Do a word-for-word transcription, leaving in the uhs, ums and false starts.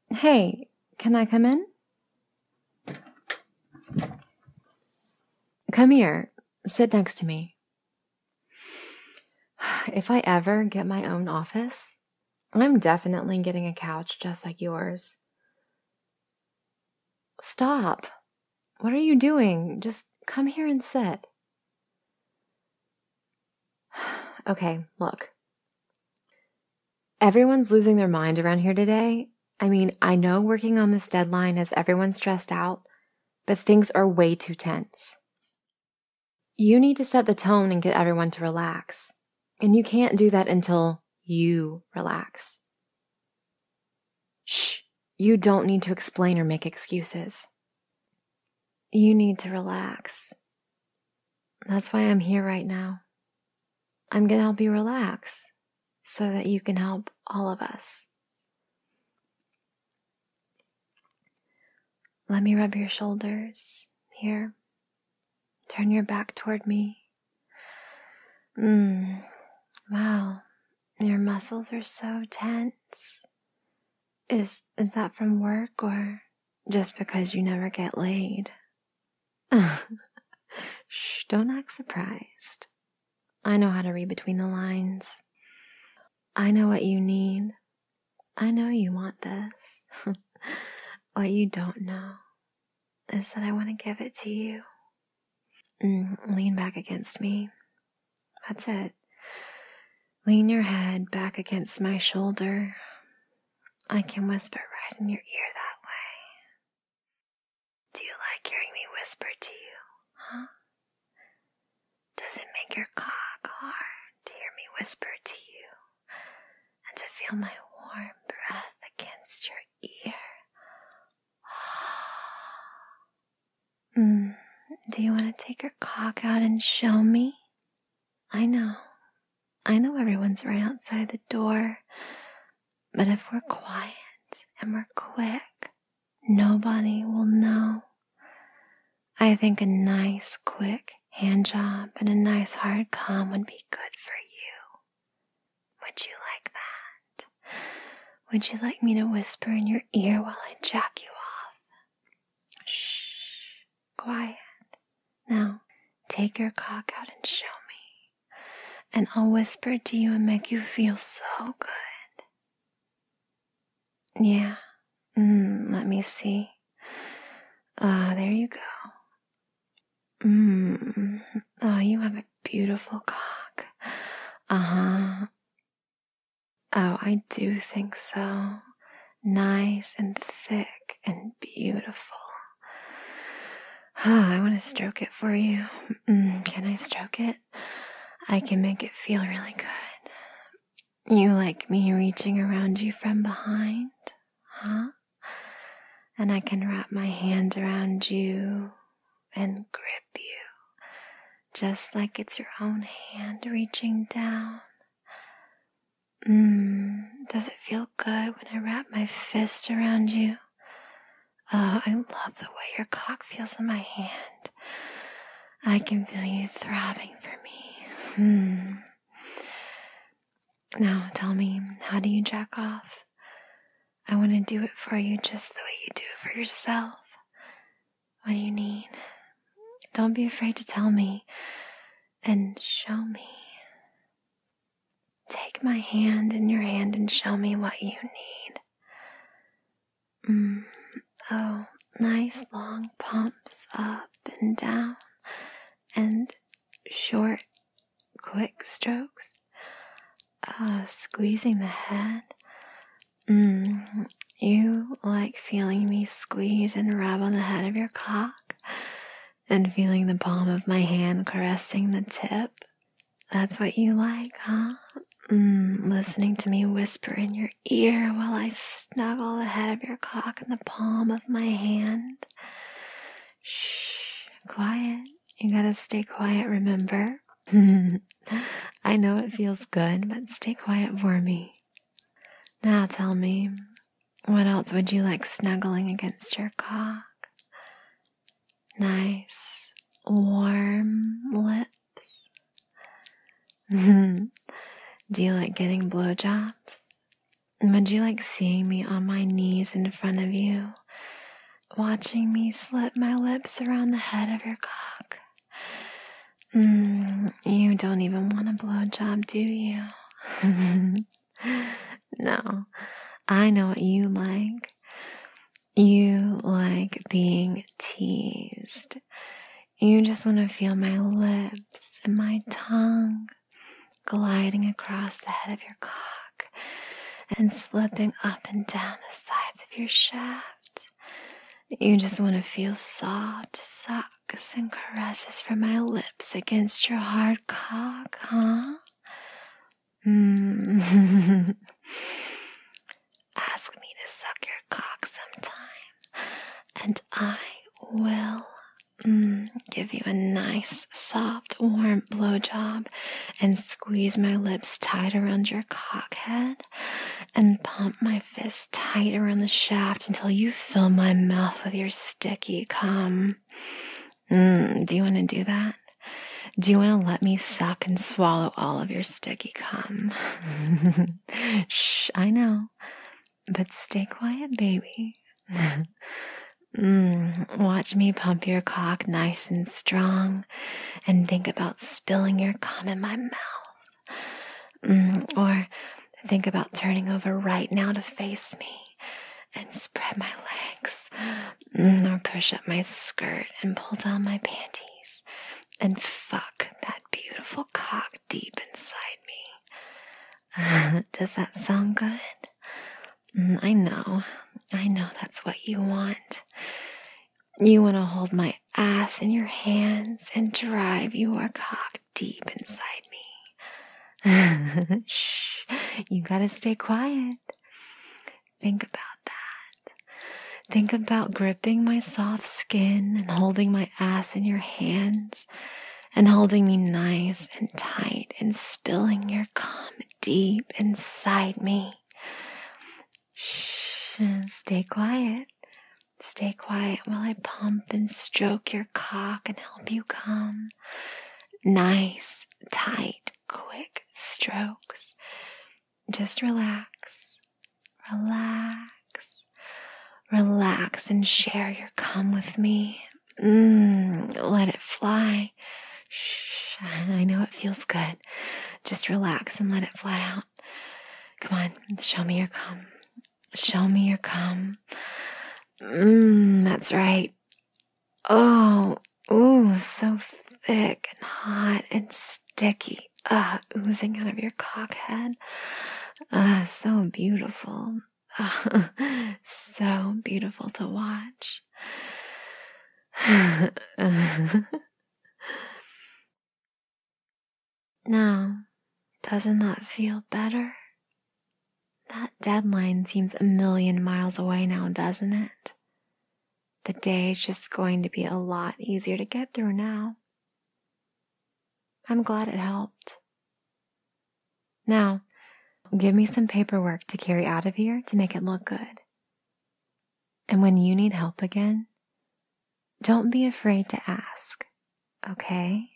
Hey, can I come in? Come here. Sit next to me. If I ever get my own office, I'm definitely getting a couch just like yours. Stop. What are you doing? Just come here and sit. Okay, look. Everyone's losing their mind around here today. I mean, I know working on this deadline has everyone stressed out, but things are way too tense. You need to set the tone and get everyone to relax. And you can't do that until you relax. Shh. You don't need to explain or make excuses. You need to relax. That's why I'm here right now. I'm going to help you relax so that you can help all of us. Let me rub your shoulders. Here. Turn your back toward me. Mmm. Wow. Your muscles are so tense. Is is that from work or just because you never get laid? Shh, don't act surprised. I know how to read between the lines. I know what you need. I know you want this. What you don't know is that I want to give it to you. Mm, lean back against me. That's it. Lean your head back against my shoulder. I can whisper right in your ear that way. Do you like hearing me whisper to you, huh? Does it make your cock hard to hear me whisper to you and to feel my warm breath against your ear? Mm, do you want to take your cock out and show me? I know. I know everyone's right outside the door. But if we're quiet and we're quick, nobody will know. I think a nice, quick hand job and a nice hard calm would be good for you. Would you like that? Would you like me to whisper in your ear while I jack you off? Shh, quiet. Now, take your cock out and show me, and I'll whisper to you and make you feel so good. Yeah. Mm, let me see. Ah, uh, there you go. Mmm. Oh, you have a beautiful cock. Uh-huh. Oh, I do think so. Nice and thick and beautiful. Oh, I want to stroke it for you. Mm, can I stroke it? I can make it feel really good. You like me reaching around you from behind, huh? And I can wrap my hand around you and grip you, just like it's your own hand reaching down. Mmm, does it feel good when I wrap my fist around you? Oh, I love the way your cock feels in my hand. I can feel you throbbing for me. Hmm. Now tell me, how do you jack off? I want to do it for you just the way you do it for yourself. What do you need? Don't be afraid to tell me and show me. Take my hand in your hand and show me what you need. Mm. Oh, nice long pumps up and down and short, quick strokes. Uh, squeezing the head. Mm. You like feeling me squeeze and rub on the head of your cock and feeling the palm of my hand caressing the tip. That's what you like, huh? Mm, listening to me whisper in your ear while I snuggle the head of your cock in the palm of my hand. Shh, quiet. You gotta stay quiet, remember? I know it feels good, but stay quiet for me. Now tell me, what else would you like snuggling against your cock? Nice, warm lips. Do you like getting blowjobs? Would you like seeing me on my knees in front of you, watching me slip my lips around the head of your cock? Mm, you don't even want a blowjob, do you? No, I know what you like. You like being teased. You just want to feel my lips and my tongue gliding across the head of your cock and slipping up and down the sides of your shaft. You just want to feel soft sucks and caresses from my lips against your hard cock, huh? Mm. Ask me to suck your cock sometime, and I will mm, give you a nice, soft, warm blowjob and squeeze my lips tight around your cock head and pump my fist tight around the shaft until you fill my mouth with your sticky cum. Mm, do you want to do that? Do you want to let me suck and swallow all of your sticky cum? Shh, I know. But stay quiet, baby. mm, watch me pump your cock nice and strong and think about spilling your cum in my mouth. Mm, or think about turning over right now to face me and spread my legs. Mm, or push up my skirt and pull down my panties and fuck that beautiful cock deep inside me. Does that sound good? Mm, I know. I know that's what you want. You want to hold my ass in your hands and drive your cock deep inside me. Shh. You gotta stay quiet. Think about that. Think about gripping my soft skin and holding my ass in your hands and holding me nice and tight and spilling your cum deep inside me. Shh, stay quiet. Stay quiet while I pump and stroke your cock and help you come. Nice, tight, quick strokes. Just relax, relax, relax and share your cum with me. Mmm, let it fly. Shh, I know it feels good. Just relax and let it fly out. Come on, show me your cum. Show me your cum. Mmm, that's right. Oh, ooh, so thick and hot and sticky. Uh, oozing out of your cock head. Uh, so beautiful. Uh, so beautiful to watch. Now, doesn't that feel better? That deadline seems a million miles away now, doesn't it? The day is just going to be a lot easier to get through now. I'm glad it helped. Now, give me some paperwork to carry out of here to make it look good. And when you need help again, don't be afraid to ask, okay?